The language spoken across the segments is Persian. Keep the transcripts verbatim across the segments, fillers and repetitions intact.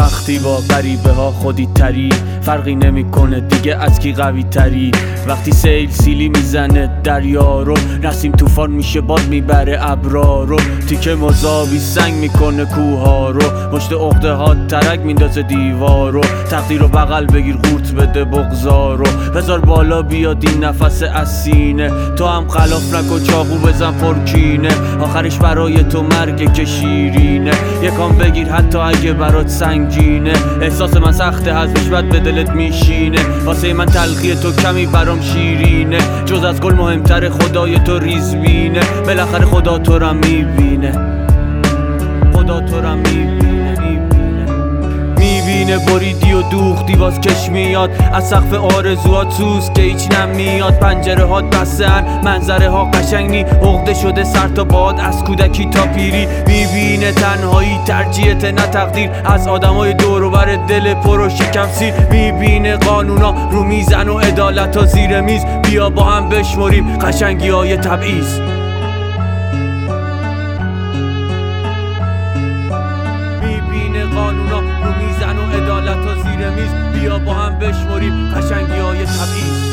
وقتی با غریبه ها خودی تری، فرقی نمیکنه دیگه از کی قوی تری. وقتی سیل سیلی میزنه دریا رو، نسیم طوفان میشه باد میبره ابرا رو. تیکه مذابی سنگ میکنه کوها رو، مشت عقده ها ترک میندازه دیوار رو. تقدیر رو بغل بگیر قورت بده بغضا رو، بذار بالا بیاد این نفس از سینه. تو هم خلاف نکن چاقو بزن پرکینه، آخرش برای تو مرگه که شیرینه. یکم بگیر حتی اگه برات سنگینه، احساس من سخته حذفش بد به دلت میشینه. واسه من تلخی تو کمی برام شیرینه، جز از گل مهمتر خدای تو ریزبینه. بالاخره خدا تو را میبینه، خدا تو را میبینه میبینه بریدی و دوختی باز کش میاد از سقف آرزوات سوز که هیچ نمیاد. پنجره هات بسته‌ان منظره ها قشنگ نی، عقده شده سر تا باد از کودکی تا پیری. میبینه تنهایی ترجیحت نه تقدیر، از آدمای دور و بر دل پر و شکم سیر. میبینه قانونا رو میزن و عدالت ها زیر میز، بیا با هم بشمریم قشنگی های تبعیض. میبینه قانونا رو میزن و عدالت ها زیر میز، بیا با هم بشمریم قشنگی های تبعیض.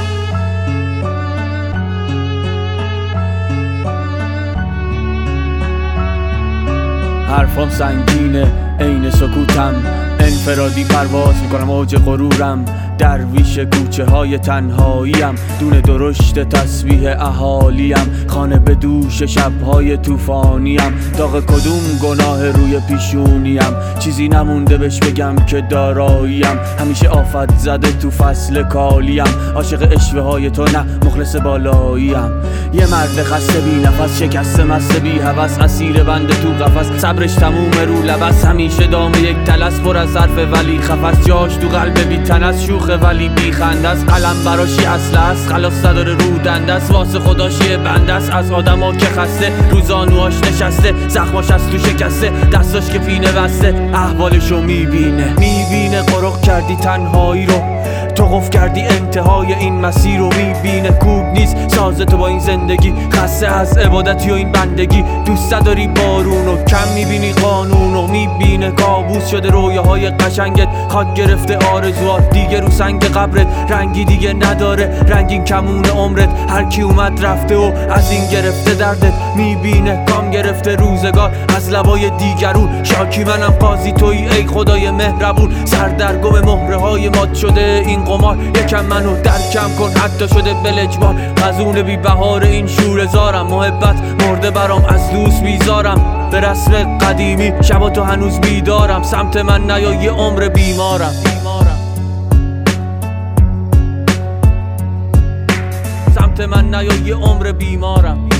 حرفام سنگینه عین سکوتم، انفرادی پرواز میکنم اوج غرورم. درویش کوچه های تنهاییم، دونه درشت تسبیح اهالیم. خانه به دوش شبهای طوفانیم، داغ کدوم گناه روی پیشونیم. چیزی نمونده بهش بگم که داراییم، همیشه آفت زده تو فصل کالیم. عاشق اشوه های تو نه مخلص بالاییم، یه مرد خسته بی نفس شکسته مسته بی هوس، اسیر بنده تو قفس صبرش تموم رو لبس. همیشه دام یک تلس پر از حرف ولی خفس، جاش تو قلب بی تنس شوخ ولی بی خنده است. قلم براشی اصله است خلاص نداره رو دنده است، واسه خداشی بنده است از آدما که خسته. روزانوهاش نشسته زخماش از تو شکسته، دستاش که پینه بسته احوالشو میبینه. میبینه قرق کردی تنهایی رو، تو قفل کردی انتهای این مسیر رو. میبینه کوب نیست ساز تو با این زندگی، خسته از عبادتی و این بندگی. دوست داری بارون و کم میبینی قانون و میبینه کابوس شده رویاهای قشنگت. خاک گرفته آرزوات دیگه رو سنگ قبرت، رنگی دیگه نداره رنگین کمون عمرت. هر کی اومد رفته و از این گرفته دردت، میبینه کام گرفته روزگار از لبای دیگرون. شاکی منم قاضی تویی ای خدای مهربون، سردرگم مهره های مات شده این قمار. یکم منو درکم کن حتی شده بلجبار، خزون بی بهار این شوره زارم. محبت مرده برام از دوست بیزارم، به رسم قدیمی شبا تو هنوز بیدارم. سمت من نیا یه عمر بیمارم، سمت من نیا یه عمر بیمارم.